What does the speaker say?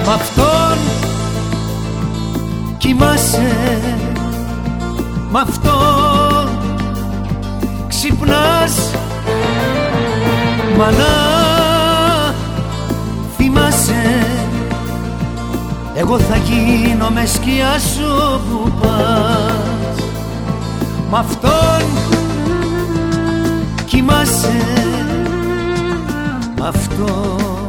Μ' αυτόν κοιμάσαι, μ' αυτόν ξυπνάς, μα να θυμάσαι, εγώ θα γίνω με σκιά σου που πας. Μ' αυτόν κοιμάσαι, μ' αυτόν